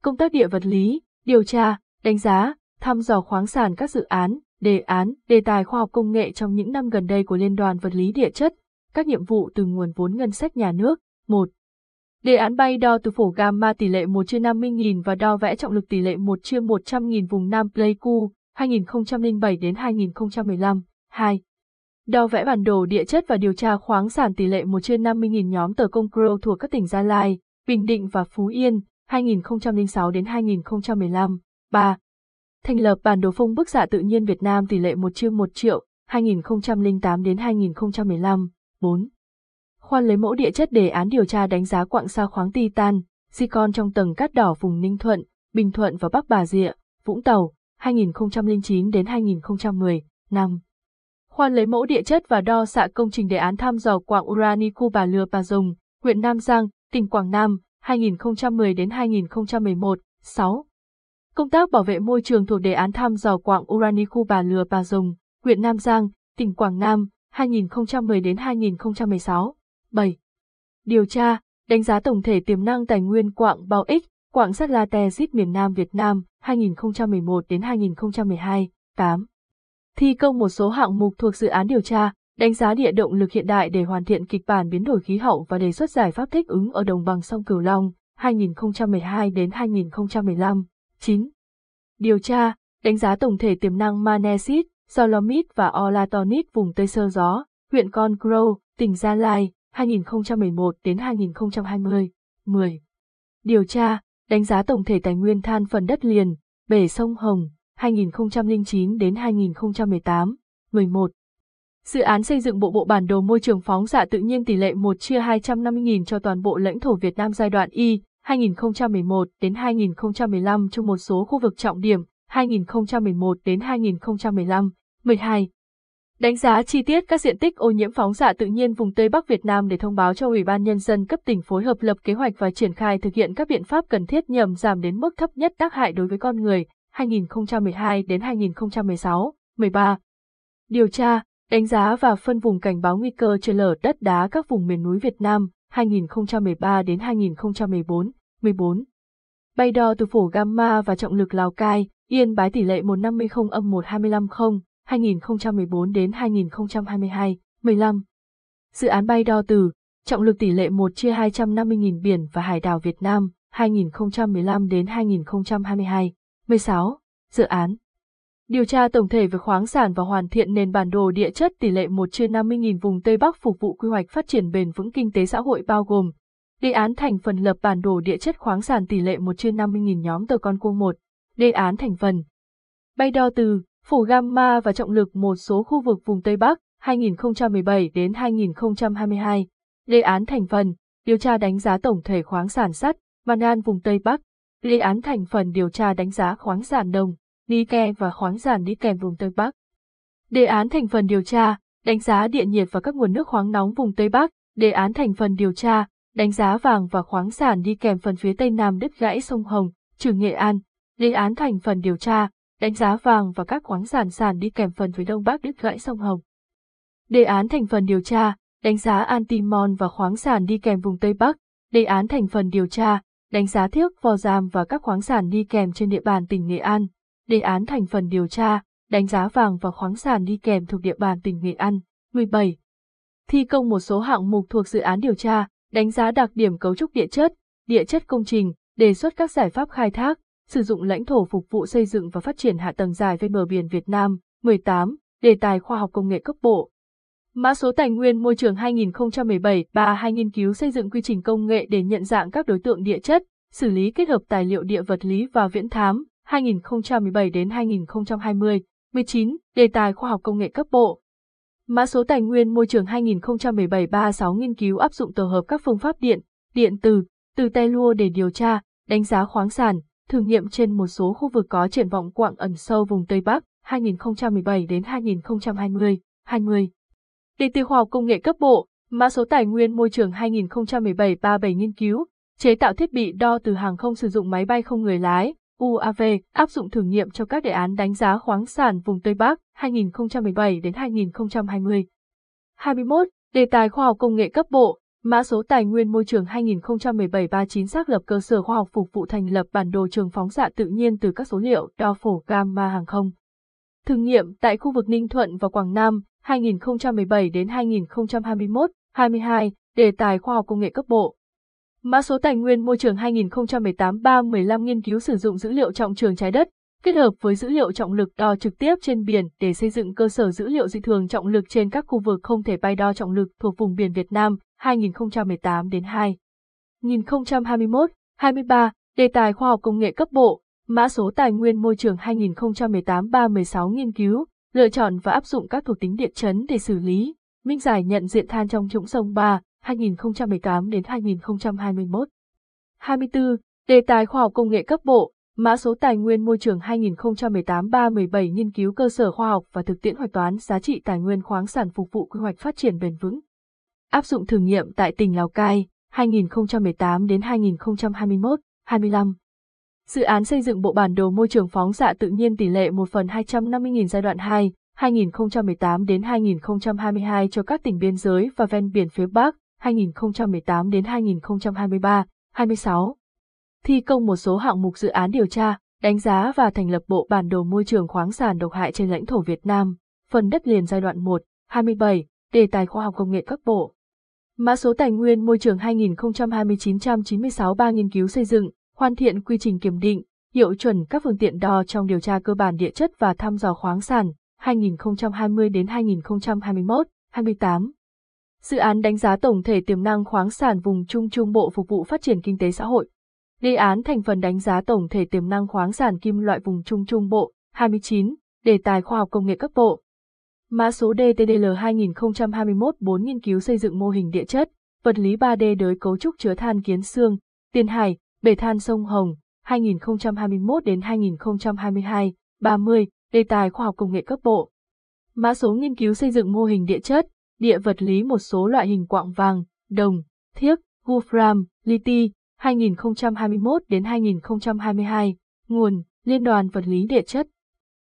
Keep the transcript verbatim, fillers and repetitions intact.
Công tác địa vật lý, điều tra, đánh giá, thăm dò khoáng sản các dự án, đề án, đề tài khoa học công nghệ trong những năm gần đây của Liên đoàn Vật lý Địa chất, các nhiệm vụ từ nguồn vốn ngân sách nhà nước. một. Đề án bay đo từ phổ gamma tỷ lệ một trên năm mươi nghìn và đo vẽ trọng lực tỷ lệ một trên một trăm nghìn vùng Nam Pleiku, hai nghìn không trăm lẻ bảy đến hai nghìn không trăm mười lăm. hai. Đo vẽ bản đồ địa chất và điều tra khoáng sản tỷ lệ một trên năm mươi nghìn nhóm tờ Công Crow thuộc các tỉnh Gia Lai, Bình Định và Phú Yên, hai nghìn không trăm lẻ sáu đến hai nghìn không trăm mười lăm. ba. Thành lập bản đồ phông bức xạ tự nhiên Việt Nam tỷ lệ một trên một triệu, hai nghìn không trăm lẻ tám đến hai nghìn không trăm mười lăm. bốn. Khoan lấy mẫu địa chất đề án điều tra đánh giá quặng sa khoáng titan, zircon trong tầng cát đỏ vùng Ninh Thuận, Bình Thuận và Bắc Bà Rịa, Vũng Tàu, hai nghìn không trăm lẻ chín đến hai nghìn không trăm mười. năm. Khoan lấy mẫu địa chất và đo xạ công trình đề án thăm dò quặng urani khu Bà Lừa Bà Rồng, huyện Nam Giang, tỉnh Quảng Nam, hai nghìn không trăm mười đến hai nghìn không trăm mười một. sáu. Công tác bảo vệ môi trường thuộc đề án thăm dò quặng urani khu Bà Lừa Bà Rồng, huyện Nam Giang, tỉnh Quảng Nam, hai nghìn không trăm mười đến hai nghìn không trăm mười sáu. bảy. Điều tra, đánh giá tổng thể tiềm năng tài nguyên quặng Bao X, quặng sắt laterit miền Nam Việt Nam, hai nghìn không trăm mười một đến hai nghìn không trăm mười hai. tám. Thi công một số hạng mục thuộc dự án điều tra, đánh giá địa động lực hiện đại để hoàn thiện kịch bản biến đổi khí hậu và đề xuất giải pháp thích ứng ở đồng bằng sông Cửu Long, hai nghìn không trăm mười hai đến hai nghìn không trăm mười lăm. chín. Điều tra, đánh giá tổng thể tiềm năng magnesit, dolomit và olatonit vùng Tây Sơ Gió, huyện Con Crow, tỉnh Gia Lai, hai nghìn không trăm mười một đến hai nghìn không trăm hai mươi. mười. Điều tra, đánh giá tổng thể tài nguyên than phần đất liền, bể sông Hồng, hai nghìn không trăm lẻ chín đến hai nghìn không trăm mười tám. mười một. Dự án xây dựng bộ bộ bản đồ môi trường phóng xạ tự nhiên tỷ lệ một chia hai trăm năm mươi nghìn cho toàn bộ lãnh thổ Việt Nam giai đoạn Y, hai nghìn không trăm mười một đến hai nghìn không trăm mười lăm trong một số khu vực trọng điểm, hai nghìn không trăm mười một đến hai nghìn không trăm mười lăm. mười hai. Đánh giá chi tiết các diện tích ô nhiễm phóng xạ tự nhiên vùng Tây Bắc Việt Nam để thông báo cho Ủy ban Nhân dân cấp tỉnh phối hợp lập kế hoạch và triển khai thực hiện các biện pháp cần thiết nhằm giảm đến mức thấp nhất tác hại đối với con người, hai nghìn không trăm mười hai đến hai nghìn không trăm mười sáu. mười ba. Điều tra, đánh giá và phân vùng cảnh báo nguy cơ trượt lở đất đá các vùng miền núi Việt Nam, hai nghìn không trăm mười ba đến hai nghìn không trăm mười bốn. mười bốn. Bay đo từ phổ gamma và trọng lực Lào Cai, Yên Bái tỷ lệ một trăm năm mươi âm một hai lăm không, hai nghìn không trăm mười bốn đến hai nghìn không trăm hai mươi hai. mười lăm. Dự án bay đo từ trọng lực tỷ lệ một chia hai trăm năm mươi nghìn biển và hải đảo Việt Nam, hai nghìn không trăm mười lăm đến hai nghìn không trăm hai mươi hai. mười sáu. Dự án điều tra tổng thể về khoáng sản và hoàn thiện nền bản đồ địa chất tỷ lệ một chia năm mươi nghìn vùng Tây Bắc phục vụ quy hoạch phát triển bền vững kinh tế xã hội bao gồm đề án thành phần lập bản đồ địa chất khoáng sản tỷ lệ một chia năm mươi nghìn nhóm tờ con cuông một, đề án thành phần bay đo từ phổ gamma và trọng lực một số khu vực vùng Tây Bắc, hai nghìn không trăm mười bảy đến hai nghìn không trăm hai mươi hai, đề án thành phần điều tra đánh giá tổng thể khoáng sản sắt, mangan vùng Tây Bắc, đề án thành phần điều tra đánh giá khoáng sản đồng, niken và khoáng sản niken vùng Tây Bắc, đề án thành phần điều tra đánh giá địa nhiệt và các nguồn nước khoáng nóng vùng Tây Bắc, đề án thành phần điều tra đánh giá vàng và khoáng sản đi kèm phần phía Tây Nam đứt gãy sông Hồng, Trường Nghệ An, đề án thành phần điều tra đánh giá vàng và các khoáng sản sản đi kèm phần phía Đông Bắc đứt gãy sông Hồng. Đề án thành phần điều tra đánh giá antimon và khoáng sản đi kèm vùng Tây Bắc, đề án thành phần điều tra đánh giá thiếc vò giam và các khoáng sản đi kèm trên địa bàn tỉnh Nghệ An, đề án thành phần điều tra đánh giá vàng và khoáng sản đi kèm thuộc địa bàn tỉnh Nghệ An. mười bảy. Thi công một số hạng mục thuộc dự án điều tra đánh giá đặc điểm cấu trúc địa chất, địa chất công trình, đề xuất các giải pháp khai thác, sử dụng lãnh thổ phục vụ xây dựng và phát triển hạ tầng dài ven bờ biển Việt Nam. mười tám. Đề tài khoa học công nghệ cấp bộ. Mã số tài nguyên môi trường hai nghìn không trăm mười bảy ba hai nghiên cứu xây dựng quy trình công nghệ để nhận dạng các đối tượng địa chất, xử lý kết hợp tài liệu địa vật lý và viễn thám, hai nghìn không trăm mười bảy đến hai nghìn không trăm hai mươi. mười chín. Đề tài khoa học công nghệ cấp bộ. Mã số tài nguyên môi trường hai nghìn không trăm mười bảy ba sáu nghiên cứu áp dụng tổ hợp các phương pháp điện, điện từ, từ tellur để điều tra, đánh giá khoáng sản, thử nghiệm trên một số khu vực có triển vọng quặng ẩn sâu vùng Tây Bắc, hai nghìn không trăm mười bảy đến hai nghìn không trăm hai mươi. hai mươi. Đề tài khoa học công nghệ cấp bộ. Mã số tài nguyên môi trường hai nghìn không trăm mười bảy ba bảy nghiên cứu, chế tạo thiết bị đo từ hàng không sử dụng máy bay không người lái, u a vê, áp dụng thử nghiệm cho các đề án đánh giá khoáng sản vùng Tây Bắc, hai nghìn không trăm mười bảy đến hai nghìn không trăm hai mươi. hai mươi mốt. Đề tài khoa học công nghệ cấp bộ. Mã số Tài nguyên Môi trường hai nghìn không trăm mười bảy ba chín xác lập cơ sở khoa học phục vụ thành lập bản đồ trường phóng xạ tự nhiên từ các số liệu đo phổ gamma hàng không. Thử nghiệm tại khu vực Ninh Thuận và Quảng Nam hai nghìn không trăm mười bảy đến hai nghìn không trăm hai mươi mốt hai mươi hai, đề tài khoa học công nghệ cấp bộ. Mã số Tài nguyên Môi trường hai nghìn không trăm mười tám ba mười lăm nghiên cứu sử dụng dữ liệu trọng trường trái đất, kết hợp với dữ liệu trọng lực đo trực tiếp trên biển để xây dựng cơ sở dữ liệu dị thường trọng lực trên các khu vực không thể bay đo trọng lực thuộc vùng biển Việt Nam hai nghìn không trăm mười tám đến hai nghìn không trăm hai mươi mốt hai mươi ba, đề tài khoa học công nghệ cấp bộ. Mã số Tài nguyên Môi trường hai nghìn không trăm mười tám ba mười sáu nghiên cứu, lựa chọn và áp dụng các thuộc tính địa chấn để xử lý, minh giải nhận diện than trong trũng sông ba hai nghìn không trăm mười tám đến hai nghìn không trăm hai mươi mốt. hai mươi tư, đề tài khoa học công nghệ cấp bộ. Mã số Tài nguyên Môi trường hai nghìn không trăm mười tám ba mười bảy nghiên cứu cơ sở khoa học và thực tiễn hoạch toán giá trị tài nguyên khoáng sản phục vụ quy hoạch phát triển bền vững. Áp dụng thử nghiệm tại tỉnh Lào Cai hai nghìn không trăm mười tám đến hai nghìn không trăm hai mươi mốt hai mươi lăm. Dự án xây dựng bộ bản đồ môi trường phóng xạ tự nhiên tỷ lệ một phần hai trăm năm mươi nghìn giai đoạn hai, hai nghìn không trăm mười tám đến hai nghìn không trăm hai mươi hai cho các tỉnh biên giới và ven biển phía Bắc, hai nghìn không trăm mười tám đến hai nghìn không trăm hai mươi ba hai mươi sáu. Thi công một số hạng mục dự án điều tra, đánh giá và thành lập bộ bản đồ môi trường khoáng sản độc hại trên lãnh thổ Việt Nam, phần đất liền giai đoạn một, hai mươi bảy, đề tài khoa học công nghệ cấp bộ. Mã số Tài nguyên Môi trường hai nghìn không trăm hai mươi chín chín mươi sáu ba nghiên cứu xây dựng, hoàn thiện quy trình kiểm định, hiệu chuẩn các phương tiện đo trong điều tra cơ bản địa chất và thăm dò khoáng sản, hai nghìn không trăm hai mươi đến hai nghìn không trăm hai mươi mốt hai mươi tám. Dự án đánh giá tổng thể tiềm năng khoáng sản vùng Trung Trung Bộ phục vụ phát triển kinh tế xã hội. Đề án thành phần đánh giá tổng thể tiềm năng khoáng sản kim loại vùng Trung Trung Bộ, hai mươi chín, đề tài khoa học công nghệ cấp bộ. Mã số D T D L hai nghìn không trăm hai mươi mốt bốn nghiên cứu xây dựng mô hình địa chất, vật lý ba D đới cấu trúc chứa than Kiến Xương, Tiền Hải, bể than sông Hồng, hai nghìn không trăm hai mươi mốt đến hai nghìn không trăm hai mươi hai, ba mươi, đề tài khoa học công nghệ cấp bộ. Mã số nghiên cứu xây dựng mô hình địa chất, địa vật lý một số loại hình quặng vàng, đồng, thiếc, wolfram, li-ti, hai nghìn không trăm hai mươi mốt đến hai nghìn không trăm hai mươi hai, nguồn, Liên đoàn Vật lý Địa chất.